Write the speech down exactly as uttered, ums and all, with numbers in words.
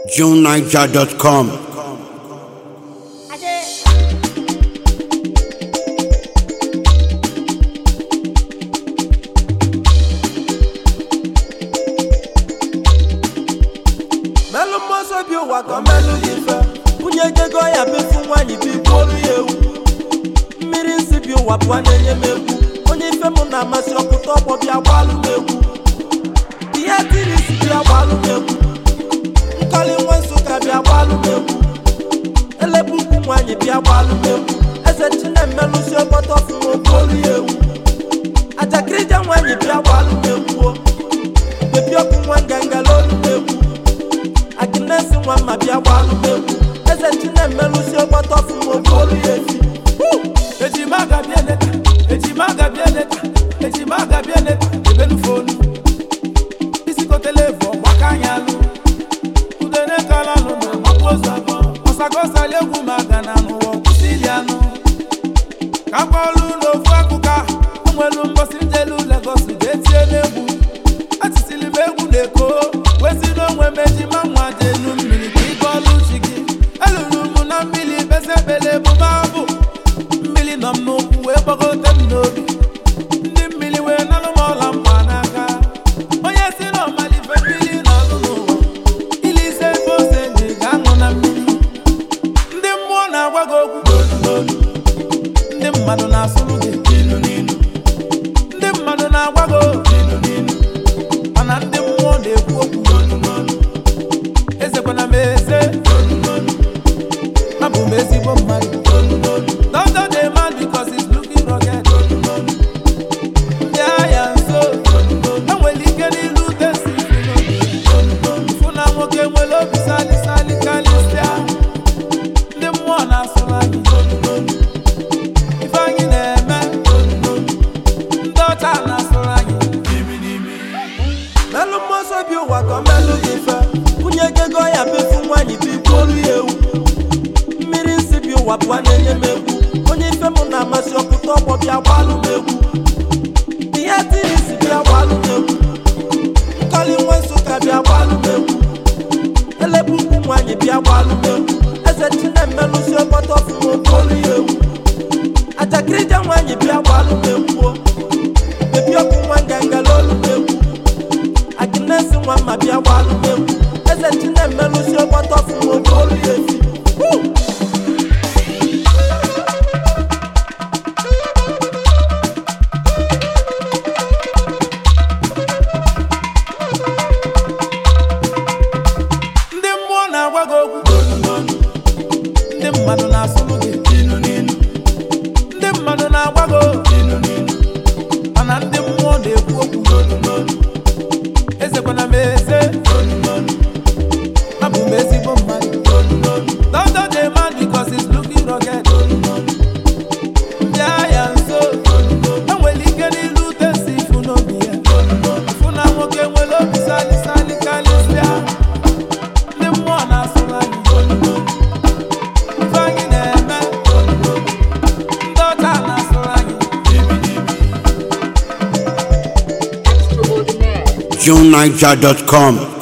June Niger dot com. Melu moso bi wa ka melu ife Unye jego ya befu nwanyi bi kwolu yewu Mmiri nsi bi wa pwa nenye megwu Onye ife mu na amasi okuto ọgbọ bi agbalu megwu Ihe tiri si bi agbalu megwu Nkali nwensu ka bi agbalu megwu Elebuku nwanyi bi agbalu megwu Eze chine melu si oboto fun okwolu yewu Ajakrija nwanyi bi agbalu megwu Bebi oku nwanganga lolu megwu Akinesi nwa mabia walu mewu Eze chine melu si oboto fun okolu yefi Eji maga bieneta, eji maga bieneta, eji maga bieneta, ebelu fonu Isi ko televo, wakanyalu Udene kalalu na mapozago Osagosa legu magana nuwa kusilianu Kampolu no fuakuka Umwelu mbosi njelu legosu detie nebu Atisili begu neko Wezi no mwe meji mamwa jenu mmili kikolu chigi Elulu muna mmili bese bele bubabu Mmili nom nuku we boko temnobi Ndi mmili we nalu mola mpanaka Onye si no malife mmili nalu nuwa Ili se pose njigangu na mmili Ndi mwona wagogu dolu dolu Ndi mmadu na suluge ninu ninu Ndi mmadu na wago ninu ninu Ana ndi mwona ekwu okwu dolu dolu Eze kwana meze dolu dolu Mabu mezi bo mmadu dolu dolu Don't do the man because he's looking rugged dolu dolu Yeah, and so dolu dolu And when he get in loot and see dolu dolu Funa mwoke mwelo bisali sali kalistia Ndi mwona sulani dolu dolu Ifanyi neme dolu dolu Ndota na sulani Dimi dimi Melu moso bi wa ka melu ife Unye jego ya befu nwanyi bi kwolu yewu Mmiri nsi bi wa pwa nenye megwu Onye ife mu na amasi okuto ọgbọ bi agbalu megwu Ihe tiri si bi agbalu megwu Nkali nwensu ka bi agbalu megwu Elebuku nwanyi bi agbalu megwu Eze chine melu si oboto fun okolu yewu Ajakrija nwanyi bi agbalu megwu Bebi oku nwanganga lolu megwu Akinesi nwa mabia walu megwu Eze chine melu si oboto fun okolu yefi Ndị mmụọ na-agwa gị okwu dolu dolu Ndị mmadụ na-asụlụ gị ninu ninu Ndị mmadụ na-agwa gị okwu ninu ninu Mana ndị mmụọ na-ekwu okwu dolu dolu Eze kwana m eze dolu dolu Abụ m ezigbo mmadụ dolu dolu Don't do the man because he's looking rugged dolu dolu Bịa ya nso dolu dolu Enwere ike n'ilu tesi ifu n'obi ya dolu dolu Funa nwoke nwere obi sali sali kalisia Ndị mmụọ na-asụrụ anyị dolu dolu Ifanyi na-eme dolu dolu Ndị ọcha na-asụrụ anyị dibi dibi June Niger dot com.